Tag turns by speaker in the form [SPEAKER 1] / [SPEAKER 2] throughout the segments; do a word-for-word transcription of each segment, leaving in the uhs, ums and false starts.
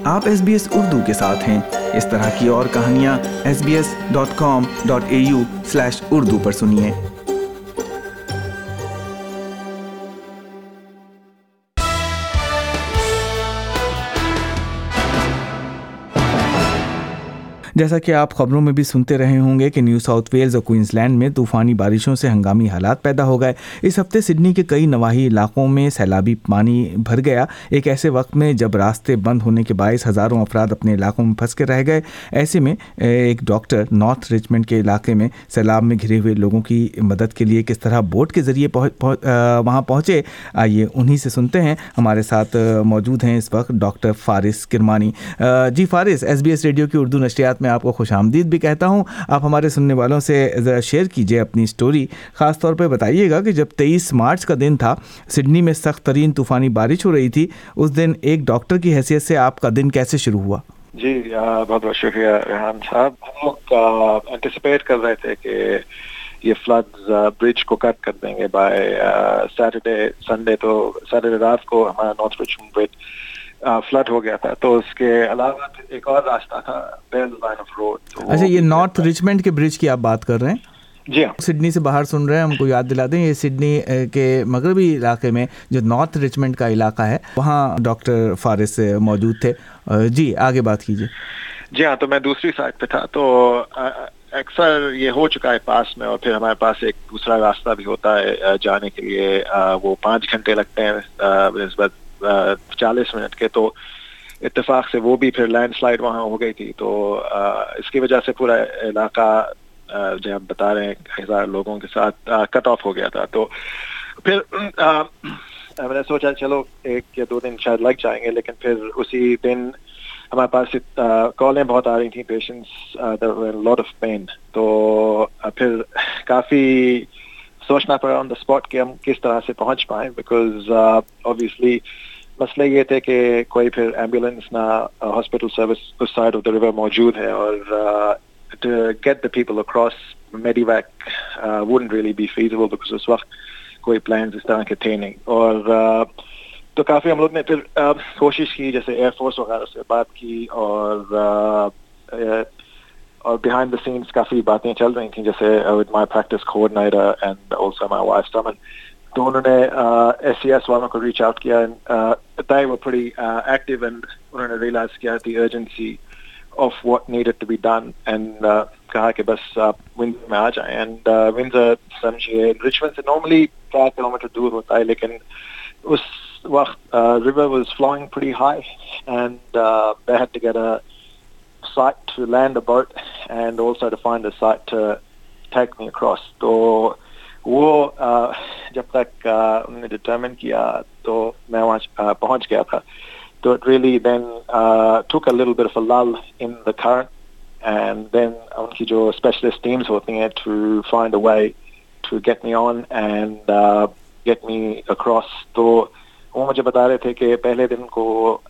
[SPEAKER 1] آپ S B S Urdu کے ساتھ ہیں۔ اس طرح کی اور کہانیاں S B S dot com dot A U slash Urdu پر سنیے۔ جیسا کہ آپ خبروں میں بھی سنتے رہے ہوں گے کہ نیو ساؤتھ ویلز اور کوئنز لینڈ میں طوفانی بارشوں سے ہنگامی حالات پیدا ہو گئے۔ اس ہفتے سڈنی کے کئی نواحی علاقوں میں سیلابی پانی بھر گیا، ایک ایسے وقت میں جب راستے بند ہونے کے باعث ہزاروں افراد اپنے علاقوں میں پھنس کے رہ گئے۔ ایسے میں ایک ڈاکٹر نارتھ رچمنڈ کے علاقے میں سیلاب میں گھرے ہوئے لوگوں کی مدد کے لیے کس طرح بوٹ کے ذریعے وہاں پہنچے، آئیے انہی سے سنتے ہیں۔ ہمارے ساتھ موجود ہیں اس وقت ڈاکٹر فارس کرمانی۔ جی فارس، ایس بی ایس ریڈیو کی اردو نشریات میں آپ کو خوش آمدید بھی کہتا ہوں۔ آپ ہمارے سننے والوں سے ذرا شیئر کیجئے اپنی سٹوری، خاص طور پہ بتائیے گا کہ جب تیئیس مارچ کا دن تھا، سڈنی میں سخت ترین طوفانی بارش ہو رہی تھی، اس دن ایک ڈاکٹر کی حیثیت سے آپ کا دن کیسے شروع ہوا؟
[SPEAKER 2] جی بہت بہت شکریہ ریحان صاحب۔ ہم لوگ انٹیسپیٹ کر رہے تھے کہ یہ فلڈز برج کو کٹ کر دیں گے بائی سیٹرڈے سنڈے، تو سیٹرڈے رات کو ہمارا نارتھ رچمنڈ برج فلڈ ہو گیا تھا، تو اس کے علاوہ ایک اور راستہ تھا بیل لائن آف روڈ۔
[SPEAKER 1] اچھا، یہ نارتھ رچمنڈ کے برج کی آپ بات کر رہے ہیں؟
[SPEAKER 2] جی ہاں،
[SPEAKER 1] سڈنی سے باہر سن رہے ہیں، ہم کو یاد دلا دیں، یہ سڈنی کے مغربی علاقے میں جو نارتھ رچمنڈ کا علاقہ ہے، وہاں ڈاکٹر فارس موجود تھے۔ جی آگے بات کیجیے۔
[SPEAKER 2] جی ہاں، تو میں دوسری سائڈ پہ تھا، تو اکثر یہ ہو چکا ہے پاس میں، اور پھر ہمارے پاس ایک دوسرا راستہ بھی ہوتا ہے جانے کے لیے، وہ پانچ گھنٹے لگتے ہیں نسبت چالیس منٹ کے، تو اتفاق سے وہ بھی پھر لینڈ سلائڈ وہاں ہو گئی تھی، تو اس کی وجہ سے پورا علاقہ جو آپ بتا رہے ہیں ہزار لوگوں کے ساتھ کٹ آف ہو گیا تھا۔ تو پھر میں نے سوچا چلو ایک یا دو دن شاید لگ جائیں گے، لیکن پھر اسی دن ہمارے پاس کالیں بہت آ رہی تھیں، پیشنٹس لاٹ آف پین، تو پھر کافی سوچنا پڑا آن دا اسپاٹ کہ ہم کس طرح سے پہنچ پائیں، بیکاز آبویسلی مسئلہ یہ تھے کہ کوئی پھر ایمبولینس نہ ہاسپٹل سروس اس سائڈ آف دا ریور موجود ہے، اور to get the people across medevac wouldn't really be feasible, because اس وقت کوئی پلانز اس طرح کے تھے نہیں، اور تو کافی ہم لوگ نے پھر کوشش کی، جیسے ایئر فورس وغیرہ سے بات کی، اور اور بیہائنڈ دا سینس کافی باتیں چل رہی تھیں، جیسے with my practice coordinator and also my wife Suman, تو انہوں نے ایس سی ایس والوں کو ریچ آؤٹ کیا، they were pretty uh, active, and انہوں نے ریئلائز کیا the urgency of what needed to be done, and uh, کہا کہ بس آپ ونزر میں آ جائیں، اینڈ ونزر سمجھیے رچمنڈ سے نارملی چار کلو میٹر دور ہوتا ہے، لیکن اس وقت river was flowing pretty high, and uh, they had to get a site to land a boat and also to find a site to take me across. تو وہ جب تک انہوں نے ڈٹرمن کیا تو میں وہاں پہنچ گیا تھا، تو it really then uh, took a little bit of a lull in the current, and then ان کی جو specialist teams ہوتی ہیں to find a way to get me on and uh, get me across. تو وہ مجھے بتا رہے تھے کہ پہلے دن کو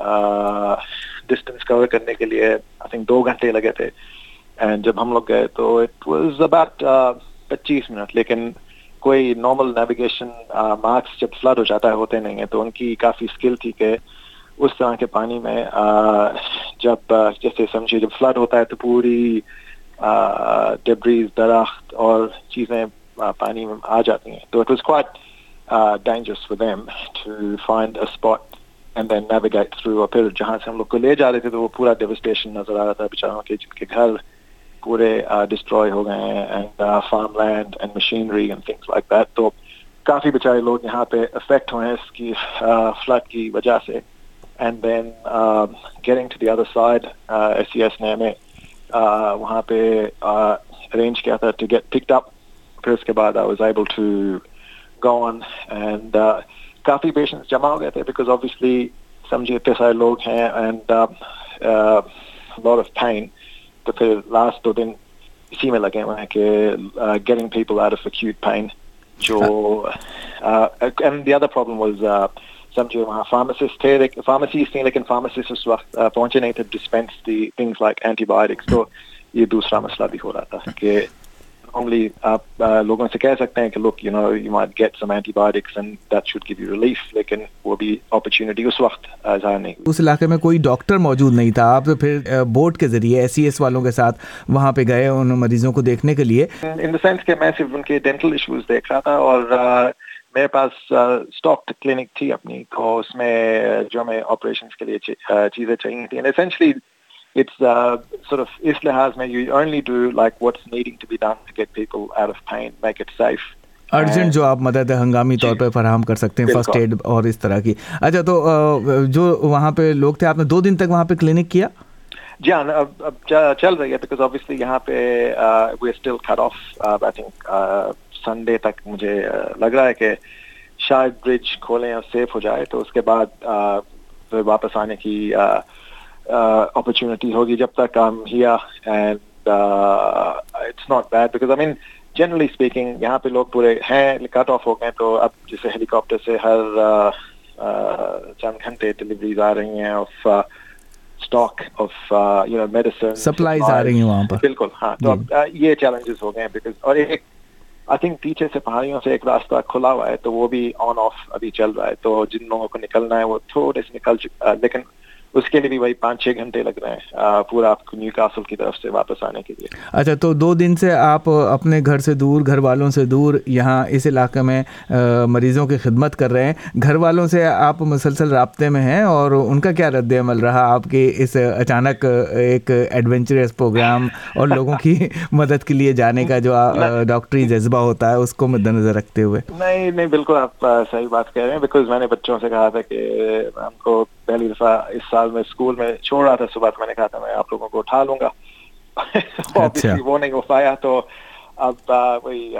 [SPEAKER 2] ڈسٹینس کور کرنے کے لیے آئی تھنک دو گھنٹے لگے تھے، اینڈ جب ہم لوگ گئے تو اٹ واز اباؤٹ پچیس منٹ، لیکن کوئی نارمل نیویگیشن مارکس جب فلڈ ہو جاتا ہے ہوتے نہیں ہیں، تو ان کی کافی اسکل تھی کہ اس طرح کے پانی میں جب جیسے سمجھیے جب فلڈ ہوتا ہے تو پوری ڈیبریز درخت اور چیزیں پانی میں آ جاتی ہیں، تو it was quite Uh, dangerous for them to find a spot and then navigate through. اور پھر جہاں سے ہم لوگ کو لے جا رہے تھے تو وہ پورا devastation نظر آ رہا تھا بیچاروں کے، جن کے گھر پورے destroy ہو گئے ہیں، and uh, farmland and machinery and things like that. تو کافی بیچارے لوگ یہاں پہ افیکٹ ہوئے ہیں اس کی فلڈ کی وجہ سے، and then uh, getting to the other side S C S نے ہمیں وہاں پہ arrange کیا تھا to get picked up. پھر اس کے بعد I was able to go on, and uh, کافی پیشنٹس جمع ہو گئے تھے because obviously سمجھے اتنے سارے لوگ ہیں and uh, uh, lot of pain. تو پھر لاسٹ دو دن اسی میں لگے ہوئے ہیں کہ uh, getting people out of acute pain. جو uh, and the other problem was uh, سمجھے وہاں فارماسسٹ تھے، فارمیسیز تھیں لیکن فارماسسٹ اس وقت uh, پہنچے نہیں تھے dispense the things like antibiotics. تو یہ دوسرا مسئلہ بھی ہو رہا تھا کہ normally आप लोगों से कह सकते हैं कि look, you know, you might get some antibiotics and that should give you relief, लेकिन वो भी opportunity उस वक्त ज़ाहिर नहीं।
[SPEAKER 1] उस इलाके में कोई डॉक्टर मौजूद नहीं था, आप तो फिर बोट के जरिए एस सी एस वालों के साथ वहाँ पे गए उन मरीजों को देखने के लिए।
[SPEAKER 2] In the sense कि मैं सिर्फ उनके dental issues देख रहा था और uh, मेरे पास स्टॉक्ड क्लिनिक थी अपनी, तो उसमें जो हमें ऑपरेशंस के लिए चीज़ें चाहिए थी। And essentially it's uh, sort of इस लिहाज में you only do like what's needing to be done to get people out of pain, make it safe.
[SPEAKER 1] Urgent जो आप मदद हंगामी तौर पे फराहम कर सकते हैं, फर्स्ट एड और इस तरह की। अच्छा, तो जो वहाँ पे लोग थे, आपने दो दिन तक वहाँ पे क्लिनिक किया?
[SPEAKER 2] जी हाँ, अब अब चल रही है, बिकॉज ऑब्वियसली यहाँ पे we are still cut off. I think Sunday तक मुझे uh, लग रहा है कि शायद ब्रिज खोलें और सेफ हो जाए, तो उसके बाद uh, फिर वापस आने की अपॉर्चुनिटी uh, uh, होगी। जब तक I am here and it's not bad, because I mean generally speaking यहाँ पे लोग पूरे हैं, कट ऑफ हो गए, तो अब जैसे हेलीकॉप्टर से हर uh, uh, चंद घंटे डिलीवरीज आ रही हैं of stock of you know medicine,
[SPEAKER 1] supplies आ रही हैं वहाँ पर।
[SPEAKER 2] बिल्कुल हाँ, तो अब uh, ये चैलेंजेस हो गए हैं। बिकॉज और एक आई थिंक पीछे से पहाड़ियों से एक रास्ता खुला हुआ है, तो वो भी ऑन ऑफ अभी चल रहा है, तो जिन लोगों को निकलना है वो थोड़े से निकल चुका, लेकिन उसके लिए भी वही पाँच छः घंटे लग रहे हैं पूरा आपको न्यूकासल की तरफ से वापस आने के लिए।
[SPEAKER 1] अच्छा, तो दो दिन से आप अपने घर से दूर, घर वालों से दूर, यहाँ इस इलाके में आ, मरीज़ों की खिदमत कर रहे हैं। घर वालों से आप मुसलसल राब्ते में हैं और उनका क्या रद्द अमल रहा आपके इस अचानक एक एडवेंचरस प्रोग्राम और लोगों की मदद के लिए जाने का जो डॉक्टरी जज्बा होता है उसको मद्देनजर रखते हुए?
[SPEAKER 2] नहीं नहीं, बिल्कुल आप सही बात कह रहे हैं। बिकॉज मैंने बच्चों से कहा था कि हमको पहली दफा इस साल में स्कूल में छोड़ रहा था सुबह, तो मैंने कहा था मैं आप लोगों को उठा लूंगा। ऑब्वियसली वो नहीं हो पाया, तो अब वही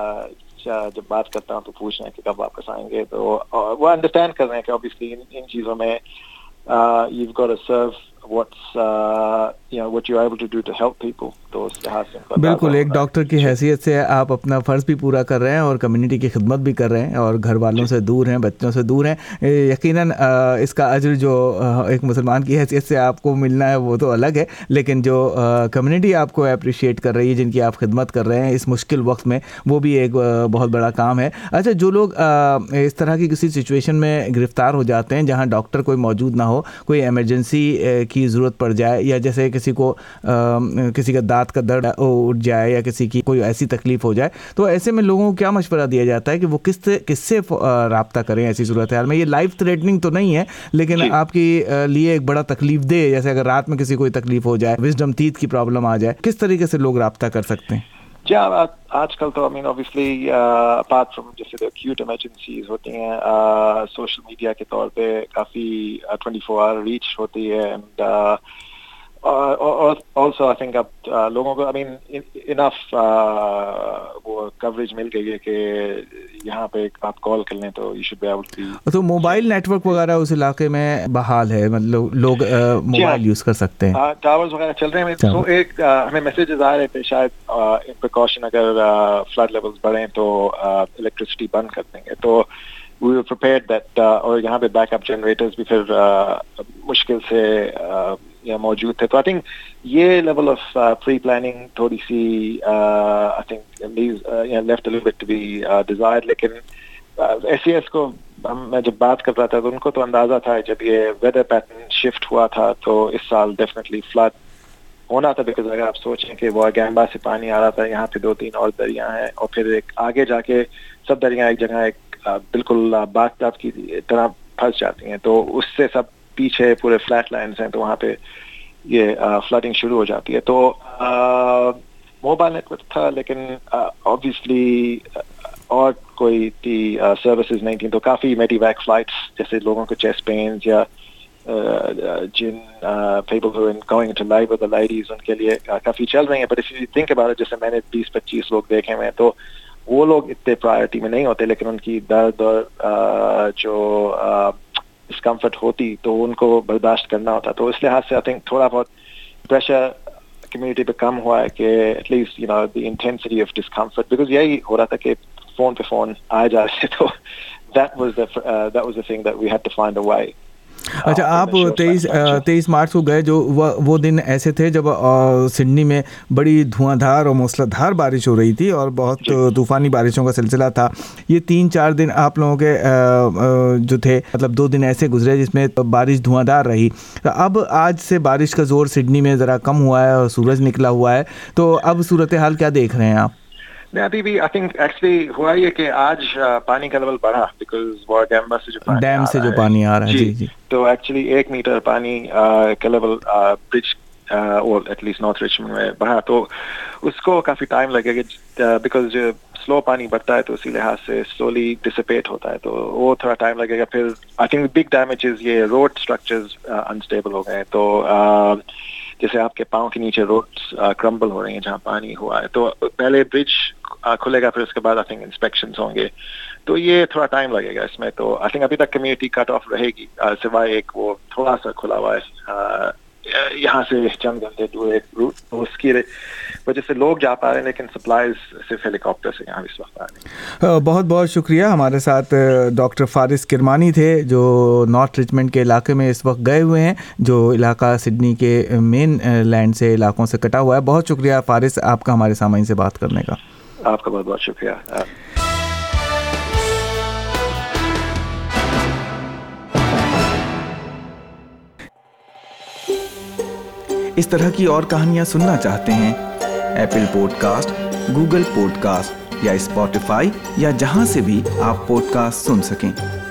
[SPEAKER 2] जब बात करता हूँ तो पूछ रहे हैं कि कब वापस आएंगे, तो वो अंडरस्टैंड कर रहे हैं कि ऑब्वियसली इन, इन चीज़ों में you've got to serve what's uh, you know what you're able to do to help people, तो उस लिहाज से
[SPEAKER 1] बिल्कुल एक डॉक्टर की हैसियत से आप अपना फ़र्ज़ भी पूरा कर रहे हैं और कम्युनिटी की खिदमत भी कर रहे हैं और घर वालों से दूर हैं, बच्चों से दूर हैं। यकीनन इसका अजर जो एक मुसलमान की हैसियत से आपको मिलना है वो तो अलग है, लेकिन जो कम्युनिटी आपको अप्रिशिएट कर रही है, जिनकी आप खिदमत कर रहे हैं इस मुश्किल वक्त में, वो भी एक बहुत बड़ा काम है। अच्छा, जो लोग इस तरह की किसी सिचुएशन में गिरफ़्तार हो जाते हैं जहाँ डॉक्टर कोई मौजूद ना हो, कोई एमरजेंसी की ज़रूरत पड़ जाए, या जैसे किसी को किसी का दांत का दर्द उठ जाए या किसी की कोई ऐसी तकलीफ हो जाए, तो ऐसे में लोगों को क्या मशवरा दिया जाता है कि वो किस किससे राब्ता करें ऐसी सूरत हाल में? ये लाइफ थ्रेटनिंग तो नहीं है, लेकिन आपके लिए एक बड़ा तकलीफ दे, जैसे अगर रात में किसी कोई तकलीफ हो जाए, विजडम टीथ की प्रॉब्लम आ जाए, किस तरीके से लोग राब्ता कर सकते हैं?
[SPEAKER 2] जी, आजकल तो I mean obviously apart from जैसे एक्यूट इमरजेंसीज होती हैं, सोशल मीडिया के तौर पे काफ़ी ट्वेंटी फोर आवर रीच होती है, एंड ऑल्सो आई थिंक अब लोगों को आई मीन इनफ वो कवरेज मिल गई है कि यहाँ पे आप कॉल कर लें तो you should be able to be.
[SPEAKER 1] तो मोबाइल नेटवर्क वगैरह उस इलाके में बहाल है, मतलब लोग मोबाइल यूज़ कर सकते हैं,
[SPEAKER 2] टावर्स वगैरह चल रहे हैं। तो एक हमें मैसेजेस आ रहे थे शायद इन प्रिकॉशन अगर फ्लड लेवल्स बढ़ें तो इलेक्ट्रिसिटी बंद कर देंगे, तो we were prepared that uh, और यहाँ पे बैकअप जनरेटर्स भी फिर uh, मुश्किल से uh, या मौजूद थे। तो आई थिंक ये लेवल ऑफ प्री प्लानिंग थोड़ी सी I think left a little bit to be desired, लेकिन एस सी एस को मैं जब बात कर रहा था तो उनको तो अंदाजा था जब ये वेदर पैटर्न शिफ्ट हुआ था तो इस साल डेफिनेटली फ्लड होना था। बिकॉज अगर आप सोचें कि वो गैम्बा से पानी आ रहा था, यहाँ पे दो तीन और दरिया हैं और फिर एक आगे जाके सब दरिया एक जगह एक बिल्कुल बाथटब की तरह फंस जाती हैं, तो उससे सब पीछे पूरे फ्लैट लाइन्स हैं, तो वहाँ पे ये फ्लडिंग शुरू हो जाती है। तो मोबाइल नेटवर्क था, लेकिन ऑब्वियसली और कोई थी सर्विसेज नहीं थी, तो काफ़ी मेडिवैक फ्लाइट्स जैसे लोगों को चेस्ट पेन्स या जिन people who are going to labour the ladies उनके लिए काफ़ी चल रही हैं। But if you think about it, जैसे मैंने बीस पच्चीस लोग देखे हुए हैं, तो वो लोग इतने प्रायोरिटी में नहीं होते, लेकिन उनकी दर्द और जो डिस्कम्फर्ट होती तो उनको बर्दाश्त करना होता। तो इस लिहाज से आई थिंक थोड़ा बहुत प्रेशर कम्युनिटी पे कम हुआ है कि at least you know the intensity of discomfort, because यही हो रहा था कि फोन पे फोन आ जा रहे, तो that was the that was the thing that we had to find a way.
[SPEAKER 1] अच्छा, आप तेईस तेईस मार्च को गए, जो वो वो दिन ऐसे थे जब आ, सिडनी में बड़ी धुआंधार और मूसलाधार बारिश हो रही थी और बहुत तूफ़ानी बारिशों का सिलसिला था। ये तीन चार दिन आप लोगों के आ, आ, जो थे, मतलब दो दिन ऐसे गुजरे जिसमें बारिश धुआंधार रही। अब आज से बारिश का ज़ोर सिडनी में ज़रा कम हुआ है और सूरज निकला हुआ है, तो अब सूरत हाल क्या देख रहे हैं आप?
[SPEAKER 2] नहीं, अभी भी आई थिंक एक्चुअली हुआ ये कि आज पानी का लेवल बढ़ा, बिकॉज वारगैम्बा से जो पानी
[SPEAKER 1] डैम से जो पानी आ रहा है, जी जी,
[SPEAKER 2] तो एक्चुअली एक मीटर पानी का लेवल ब्रिज और एटलीस्ट नॉर्थ रिचमंड में बढ़ा, तो उसको काफ़ी टाइम लगेगा, बिकॉज स्लो पानी बढ़ता है तो उसी लिहाज से स्लोली डिसिपेट होता है, तो वो थोड़ा टाइम लगेगा। फिर आई थिंक बिग डैमेजेस, ये रोड स्ट्रक्चर्स अनस्टेबल हो गए, तो uh, जैसे आपके पाँव के नीचे रोड्स क्रम्बल हो रही हैं जहाँ पानी हुआ है, तो पहले ब्रिज खुलेगा, फिर उसके बाद आई थिंक इंस्पेक्शंस होंगे, तो ये थोड़ा टाइम लगेगा इसमें। तो आई थिंक अभी तक कम्युनिटी कट ऑफ रहेगी, सिवाय एक वो थोड़ा सा खुला हुआ है यहाँ से चंद घंटे दूर एक रूट, तो उसकी वजह से लोग जा पा रहे हैं, लेकिन सप्लाईज सिर्फ हेलीकॉप्टर से यहाँ इस वक्त आ रही हैं।
[SPEAKER 1] बहुत बहुत शुक्रिया। हमारे साथ डॉक्टर फारिस किरमानी थे, जो नॉर्थ रिचमंड के इलाके में इस वक्त गए हुए हैं, जो इलाका सिडनी के मेन लैंड से इलाकों से कटा हुआ है। बहुत शुक्रिया फारिस, आपका हमारे सामईन से बात करने का।
[SPEAKER 2] आपका बहुत बहुत शुक्रिया।
[SPEAKER 1] इस तरह की और कहानियाँ सुनना चाहते हैं? एप्पल पॉडकास्ट, गूगल पॉडकास्ट या स्पॉटिफाई या जहां से भी आप पॉडकास्ट सुन सकें।